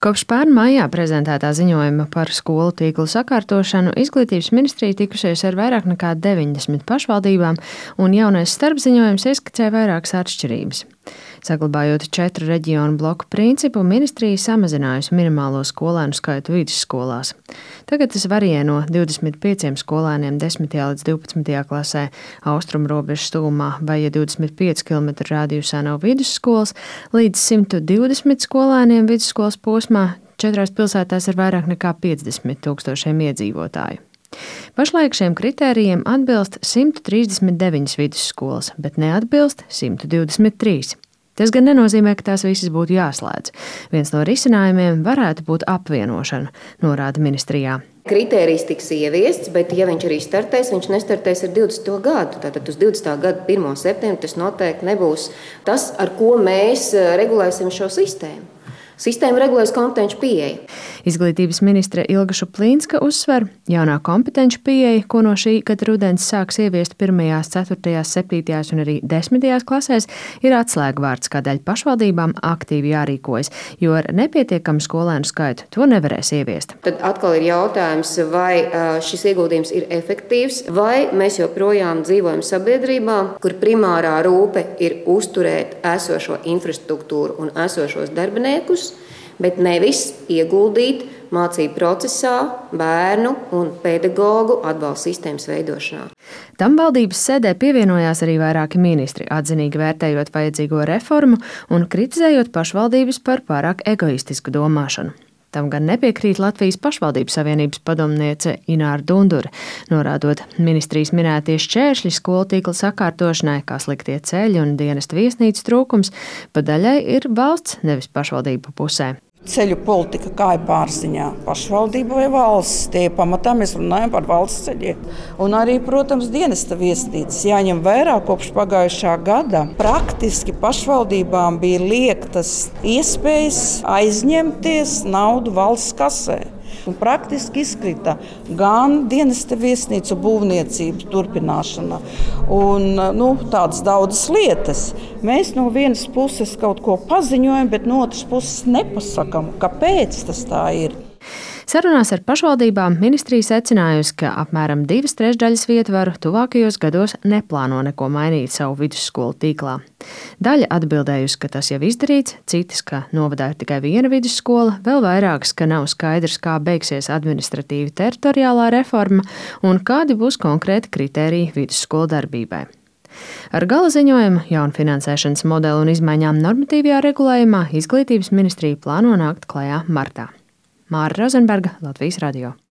Kopš pērn maijā prezentētā ziņojuma par skolu tīklu sakārtošanu Izglītības ministrija tikusies ar vairāk nekā 90 pašvaldībām, un jaunais starpziņojums ieskicē vairākas atšķirības. Saglabājot 4 reģionu bloku principu, ministrija samazinājusi minimālo skolēnu skaitu vidusskolās. Tagad tas varie no 25 skolēniem 10. līdz 12. klasē austrumrobežas tuvumā vai, ja 25 km rādījusā nav vidusskolas, līdz 120 skolēniem vidusskolas posmā 4 pilsētās ar vairāk nekā 50 000 iedzīvotāju. Pašlaik šiem kritērijiem atbilst 139 vidusskolas, bet neatbilst 123. Tas gan nenozīmē, ka tās visas būtu jāslēdz. Viens no risinājumiem varētu būt apvienošana, norāda ministrijā. Kritērijs tiks ieviests, bet, ja viņš arī startēs, viņš nestartēs ar 20. gadu. Tātad uz 20. gada 1. septembra tas noteikti nebūs tas, ar ko mēs regulēsim šo sistēmu. Sistēma regulēs kompetenci pieeja. Izglītības ministre Ilga Šuplīnska uzsver, jaunā kompetenci pieeja, ko no šī gada rudens sāks ieviest 1., 4., 7. un arī 10. klasēs, ir atslēgvārds, kādēļ pašvaldībām aktīvi jārīkojas, jo ar nepietiekamu skolēnu skaitu to nevarēs ieviest. Tad atkal ir jautājums, vai šis ieguldījums ir efektīvs, vai mēs joprojām dzīvojam sabiedrībā, kur primārā rūpe ir uzturēt esošo infrastruktūru un esošos darbiniekus, bet nevis ieguldīt mācību procesā, bērnu un pedagoģu atbalsta sistēmas veidošanā. Tam valdības sēdē pievienojās arī vairāki ministri, atzinīgi vērtējot vajadzīgo reformu un kritizējot pašvaldības par pārāk egoistisku domāšanu. Tam gan nepiekrīt Latvijas pašvaldības savienības padomniece Ināra Dundure, norādot ministrijas minētie šķēršļi skolu tīkla sakārtošanai, kā sliktie ceļi un dienestu viesnīcu trūkums, pa daļai ir valsts, nevis pašvaldību pusē. Ceļu politika kā ir pārziņā pašvaldība vai valsts. Tie pamatā mēs runājam par valsts ceļiem. Un arī, protams, dienesta viesnīcas jāņem vērā kopš pagājušā gada. Praktiski pašvaldībām bija liektas iespējas aizņemties naudu valsts kasē. Un praktiski izkrita gan dienesta viesnīcu būvniecības turpināšana un tādas daudzas lietas. Mēs no vienas puses kaut ko paziņojam, bet no otras puses nepasakām, kāpēc tas tā ir. Sarunās ar pašvaldībām ministrija secinājusi, ka apmēram 2/3 vietvaru tuvākajos gados neplāno neko mainīt savu vidusskolu tīklā. Daļa atbildējusi, ka tas jau izdarīts, citas, ka novadā ir tikai viena vidusskola, vēl vairākas, ka nav skaidrs, kā beigsies administratīvi teritoriālā reforma un kādi būs konkrēti kritēriji vidusskolu darbībai. Ar gala ziņojumu, jaunu finansēšanas modeli un izmaiņām normatīvajā regulējumā Izglītības ministrija plāno nākt klajā martā. Māra Rozenberga, Latvijas radio.